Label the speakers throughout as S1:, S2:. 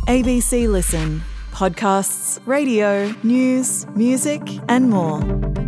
S1: ABC Listen. Podcasts, radio, news, music and more.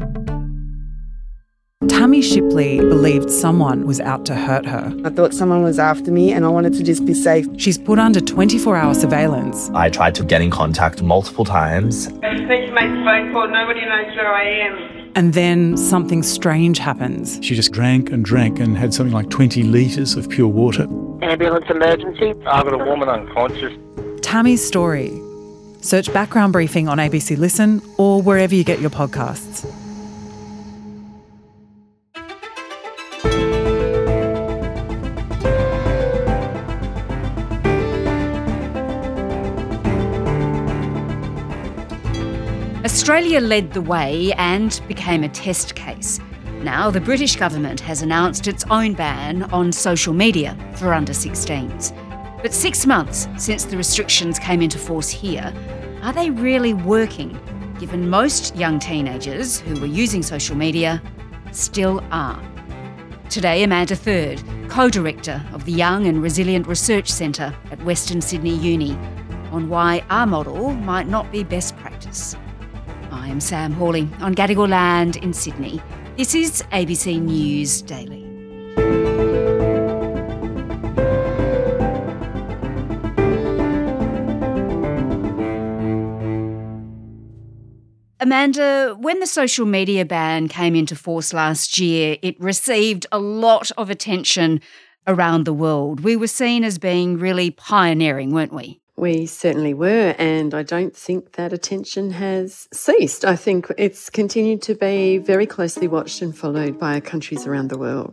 S2: Tammy Shipley believed someone was out to hurt her.
S3: I thought someone was after me and I wanted to just be safe.
S2: She's put under 24-hour surveillance.
S4: I tried to get in contact multiple times.
S5: I just need to make a phone call. Nobody knows where I am.
S2: And then something strange happens.
S6: She just drank and had something like 20 litres of pure water.
S7: Ambulance emergency.
S8: I've got a woman unconscious.
S2: Tammy's story. Search Background Briefing on ABC Listen or wherever you get your podcasts.
S9: Australia led the way and became a test case. Now the British government has announced its own ban on social media for under 16s. But 6 months since the restrictions came into force here, are they really working, given most young teenagers who were using social media still are? Today, Amanda Third, co-director of the Young and Resilient Research Centre at Western Sydney Uni, on why our model might not be best practice. I am Sam Hawley on Gadigal land in Sydney. This is ABC News Daily. Amanda, when the social media ban came into force last year, it received a lot of attention around the world. We were seen as being really pioneering, weren't we?
S10: We certainly were, and I don't think that attention has ceased. I think it's continued to be very closely watched and followed by countries around the world.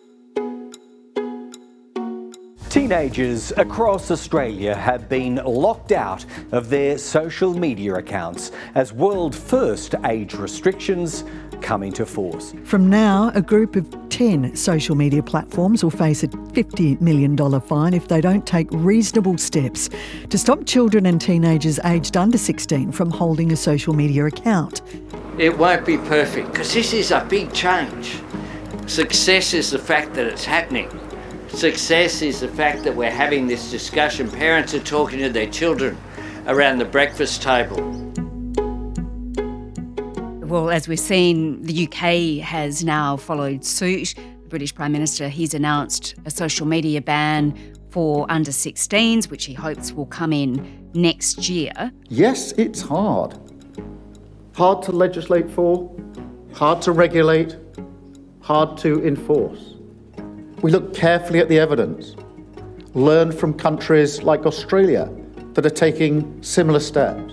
S11: Teenagers across Australia have been locked out of their social media accounts as world-first age restrictions come into force.
S12: From now, a group of 10 social media platforms will face a $50 million fine if they don't take reasonable steps to stop children and teenagers aged under 16 from holding a social media account.
S13: It won't be perfect because this is a big change. Success is the fact that it's happening. Success is the fact that we're having this discussion. Parents are talking to their children around the breakfast table.
S9: Well, as we've seen, the UK has now followed suit. The British Prime Minister, he's announced a social media ban for under 16s, which he hopes will come in next year.
S14: Yes, it's hard. Hard to legislate for, hard to regulate, hard to enforce. We look carefully at the evidence, learn from countries like Australia that are taking similar steps.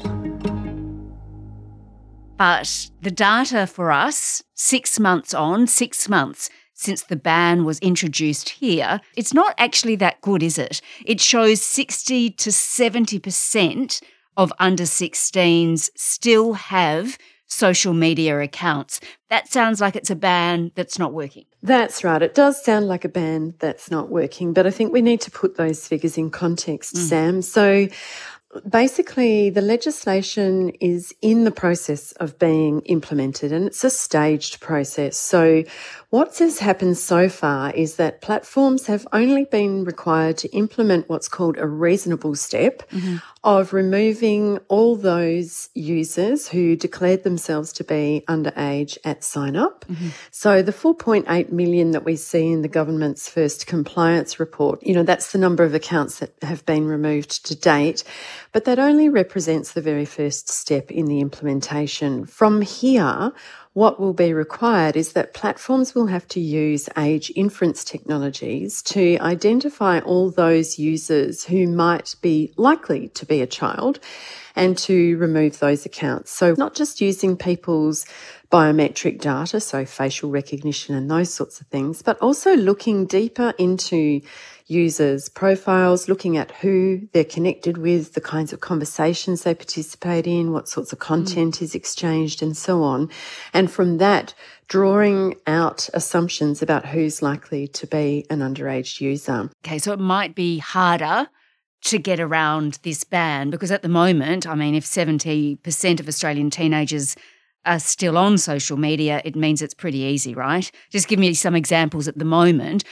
S9: But the data for us, 6 months on, 6 months since the ban was introduced here, it's not actually that good, is it? It shows 60 to 70% of under 16s still have social media accounts. That sounds like it's a ban that's not working.
S10: That's right. It does sound like a ban that's not working, but I think we need to put those figures in context, Sam. So basically, the legislation is in the process of being implemented and it's a staged process. So what has happened so far is that platforms have only been required to implement what's called a reasonable step of removing all those users who declared themselves to be underage at sign-up. So the 4.8 million that we see in the government's first compliance report, that's the number of accounts that have been removed to date. But that only represents the very first step in the implementation. From here, what will be required is that platforms will have to use age inference technologies to identify all those users who might be likely to be a child and to remove those accounts. So not just using people's biometric data, so facial recognition and those sorts of things, but also looking deeper into users' profiles, looking at who they're connected with, the kinds of conversations they participate in, what sorts of content is exchanged and so on. And from that, drawing out assumptions about who's likely to be an underage user.
S9: Okay, so it might be harder to get around this ban because at the moment, if 70% of Australian teenagers are still on social media, it means it's pretty easy, right? Just give me some examples at the moment.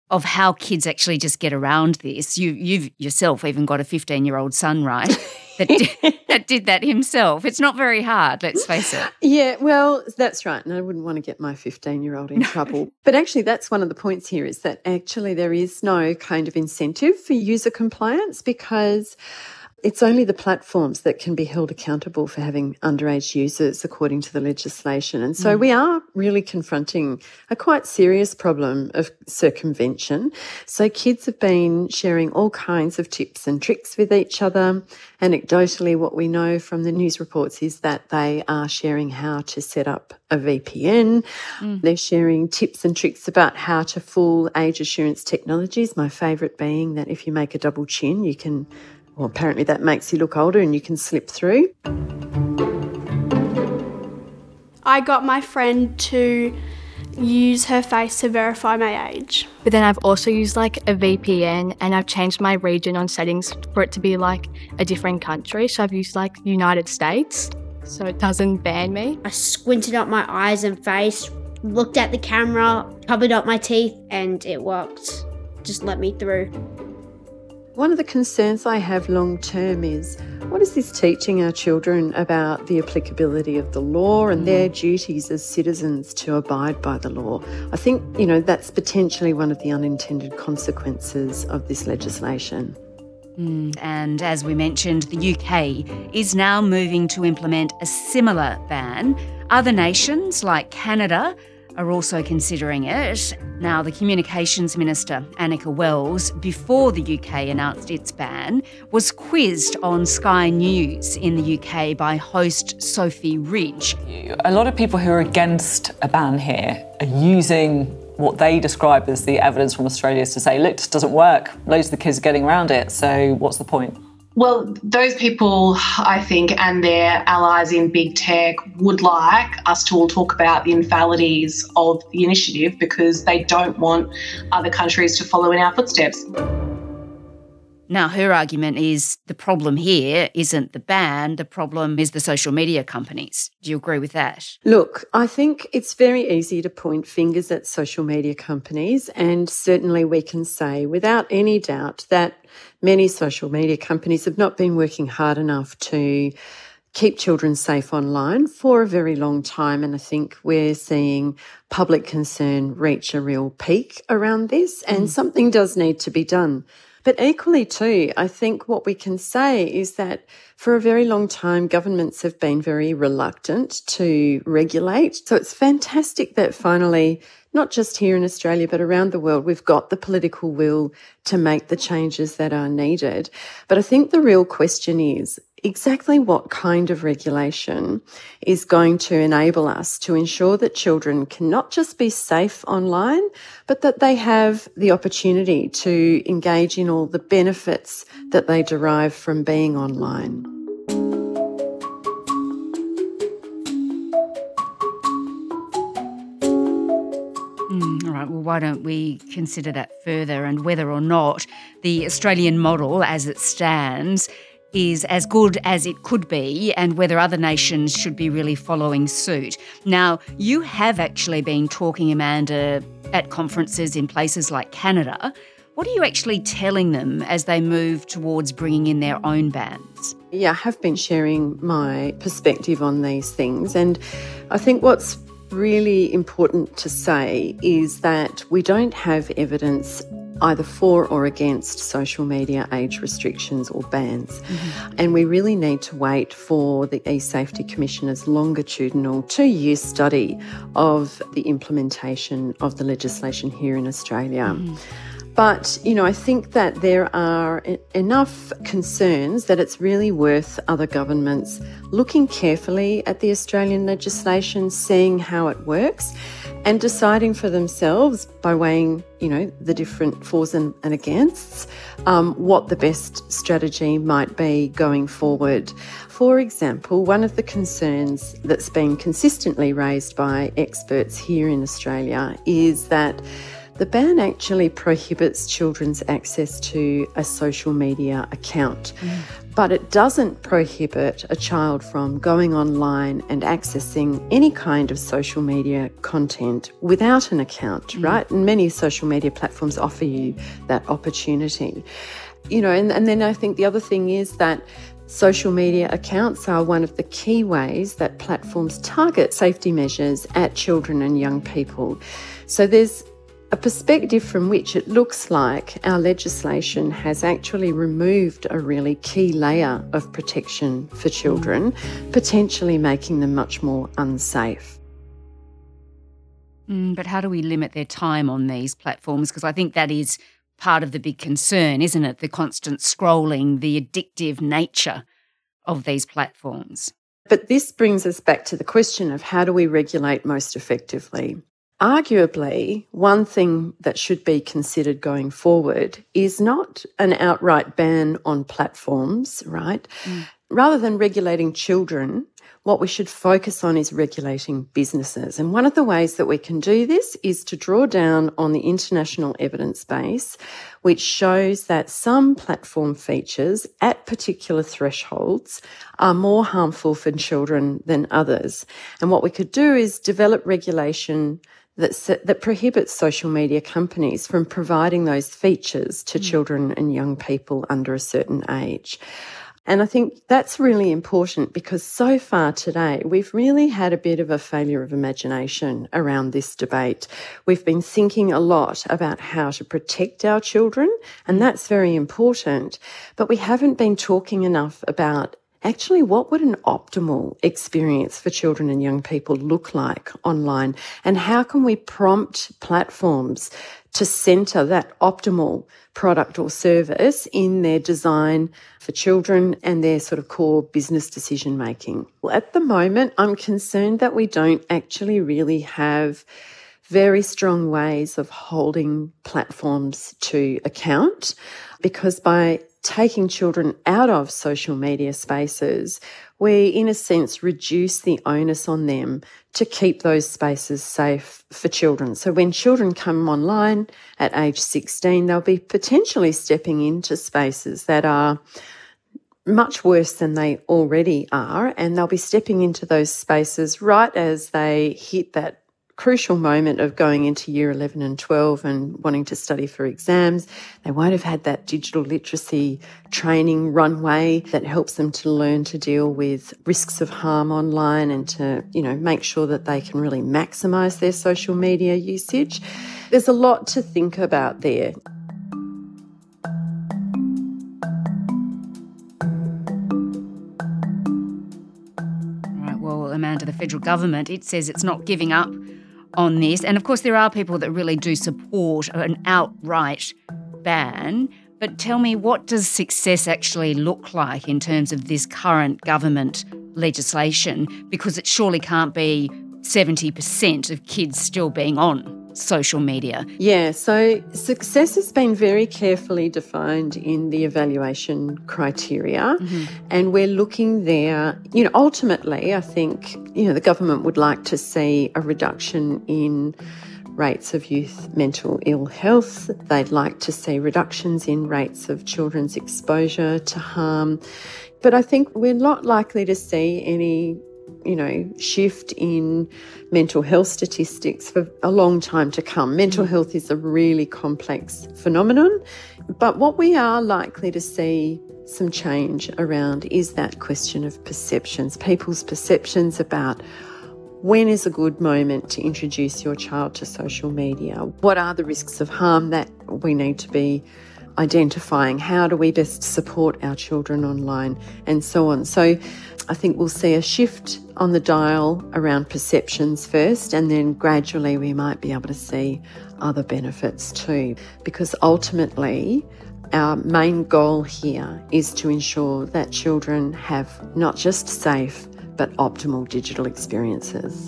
S9: of how kids actually just get around this. You've yourself even got a 15-year-old son, right, that did that himself. It's not very hard, let's face it.
S10: Yeah, well, that's right. And I wouldn't want to get my 15-year-old in trouble. But actually, that's one of the points here, is that actually there is no kind of incentive for user compliance, because it's only the platforms that can be held accountable for having underage users, according to the legislation. And so we are really confronting a quite serious problem of circumvention. So kids have been sharing all kinds of tips and tricks with each other. Anecdotally, what we know from the news reports is that they are sharing how to set up a VPN. They're sharing tips and tricks about how to fool age assurance technologies, my favourite being that if you make a double chin, you can... Well, apparently that makes you look older and you can slip through.
S8: I got my friend to use her face to verify my age.
S15: But then I've also used like a VPN, and I've changed my region on settings for it to be like a different country. So I've used like United States, so it doesn't ban me.
S16: I squinted up my eyes and face, looked at the camera, covered up my teeth, and it worked. Just let me through.
S10: One of the concerns I have long term is, what is this teaching our children about the applicability of the law and their duties as citizens to abide by the law? I think, that's potentially one of the unintended consequences of this legislation.
S9: And as we mentioned, the UK is now moving to implement a similar ban. Other nations like Canada are also considering it. Now, the Communications Minister, Annika Wells, before the UK announced its ban, was quizzed on Sky News in the UK by host Sophie Ridge.
S17: A lot of people who are against a ban here are using what they describe as the evidence from Australia to say, look, this doesn't work. Loads of the kids are getting around it, so what's the point?
S18: Well, those people, I think, and their allies in big tech would like us to all talk about the infallibilities of the initiative, because they don't want other countries to follow in our footsteps.
S9: Now, her argument is the problem here isn't the ban, the problem is the social media companies. Do you agree with that?
S10: Look, I think it's very easy to point fingers at social media companies, and certainly we can say without any doubt that many social media companies have not been working hard enough to keep children safe online for a very long time. And I think we're seeing public concern reach a real peak around this, and something does need to be done. But equally too, I think what we can say is that for a very long time, governments have been very reluctant to regulate. So it's fantastic that finally, not just here in Australia, but around the world, we've got the political will to make the changes that are needed. But I think the real question is exactly what kind of regulation is going to enable us to ensure that children can not just be safe online, but that they have the opportunity to engage in all the benefits that they derive from being online.
S9: All right, well, why don't we consider that further, and whether or not the Australian model as it stands is as good as it could be, and whether other nations should be really following suit. Now, you have actually been talking, Amanda, at conferences in places like Canada. What are you actually telling them as they move towards bringing in their own bans?
S10: Yeah, I have been sharing my perspective on these things, and I think what's really important to say is that we don't have evidence either for or against social media age restrictions or bans. And we really need to wait for the e-Safety Commissioner's longitudinal 2-year study of the implementation of the legislation here in Australia. But, I think that there are enough concerns that it's really worth other governments looking carefully at the Australian legislation, seeing how it works, and deciding for themselves by weighing, the different fors and againsts, what the best strategy might be going forward. For example, one of the concerns that's been consistently raised by experts here in Australia is that the ban actually prohibits children's access to a social media account. but it doesn't prohibit a child from going online and accessing any kind of social media content without an account, right? And many social media platforms offer you that opportunity. You know, and then I think the other thing is that social media accounts are one of the key ways that platforms target safety measures at children and young people. So there's a perspective from which it looks like our legislation has actually removed a really key layer of protection for children, potentially making them much more unsafe.
S9: But how do we limit their time on these platforms? Because I think that is part of the big concern, isn't it? The constant scrolling, the addictive nature of these platforms.
S10: But this brings us back to the question of how do we regulate most effectively? Arguably, one thing that should be considered going forward is not an outright ban on platforms, right? Rather than regulating children, what we should focus on is regulating businesses. And one of the ways that we can do this is to draw down on the international evidence base, which shows that some platform features at particular thresholds are more harmful for children than others. And what we could do is develop regulation that prohibits social media companies from providing those features to children and young people under a certain age. And I think that's really important because so far today, we've really had a bit of a failure of imagination around this debate. We've been thinking a lot about how to protect our children, and that's very important, but we haven't been talking enough about actually what would an optimal experience for children and young people look like online, and how can we prompt platforms to centre that optimal product or service in their design for children and their sort of core business decision making. Well, at the moment, I'm concerned that we don't actually really have very strong ways of holding platforms to account, because by taking children out of social media spaces, we, in a sense, reduce the onus on them to keep those spaces safe for children. So when children come online at age 16, they'll be potentially stepping into spaces that are much worse than they already are, and they'll be stepping into those spaces right as they hit that crucial moment of going into year 11 and 12 and wanting to study for exams. They won't have had that digital literacy training runway that helps them to learn to deal with risks of harm online and to, make sure that they can really maximise their social media usage. There's a lot to think about there.
S9: Right, well, Amanda, the federal government, it says it's not giving up on this. And of course, there are people that really do support an outright ban. But tell me, what does success actually look like in terms of this current government legislation? Because it surely can't be 70% of kids still being on social media.
S10: Yeah, so success has been very carefully defined in the evaluation criteria, and we're looking there, ultimately I think, the government would like to see a reduction in rates of youth mental ill health. They'd like to see reductions in rates of children's exposure to harm. But I think we're not likely to see any shift in mental health statistics for a long time to come. Mental health is a really complex phenomenon, but what we are likely to see some change around is that question of perceptions, people's perceptions about when is a good moment to introduce your child to social media? What are the risks of harm that we need to be identifying? How do we best support our children online, and so on? So I think we'll see a shift on the dial around perceptions first, and then gradually we might be able to see other benefits too, because ultimately our main goal here is to ensure that children have not just safe but optimal digital experiences.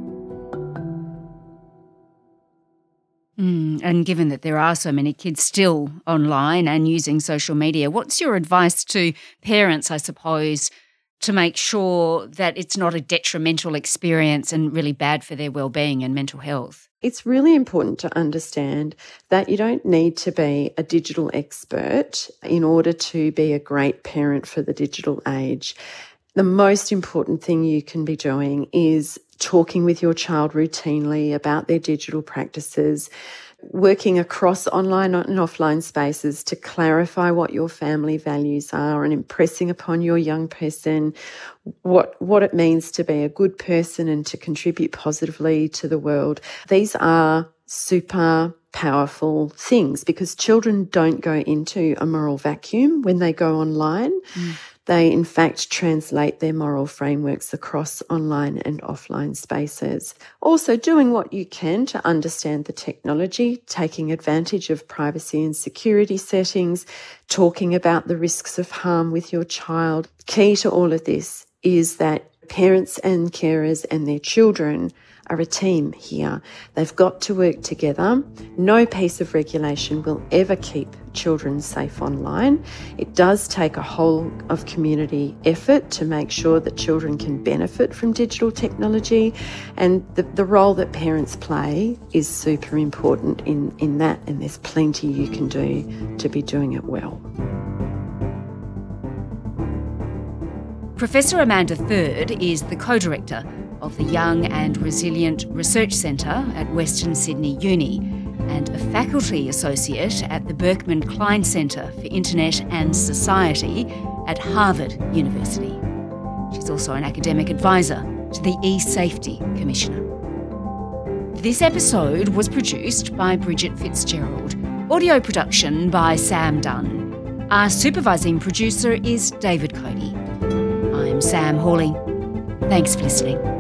S9: And given that there are so many kids still online and using social media, what's your advice to parents, I suppose, to make sure that it's not a detrimental experience and really bad for their well-being and mental health?
S10: It's really important to understand that you don't need to be a digital expert in order to be a great parent for the digital age. The most important thing you can be doing is talking with your child routinely about their digital practices, working across online and offline spaces to clarify what your family values are and impressing upon your young person what it means to be a good person and to contribute positively to the world. These are super powerful things because children don't go into a moral vacuum when they go online. They, in fact, translate their moral frameworks across online and offline spaces. Also, doing what you can to understand the technology, taking advantage of privacy and security settings, talking about the risks of harm with your child. Key to all of this is that parents and carers and their children are a team here. They've got to work together. No piece of regulation will ever keep children safe online. It does take a whole of community effort to make sure that children can benefit from digital technology, and the role that parents play is super important in that, and there's plenty you can do to be doing it well.
S9: Professor Amanda Third is the co-director of the Young and Resilient Research Centre at Western Sydney Uni and a faculty associate at the Berkman Klein Centre for Internet and Society at Harvard University. She's also an academic advisor to the eSafety Commissioner. This episode was produced by Bridget Fitzgerald. Audio production by Sam Dunn. Our supervising producer is David Cody. I'm Sam Hawley. Thanks for listening.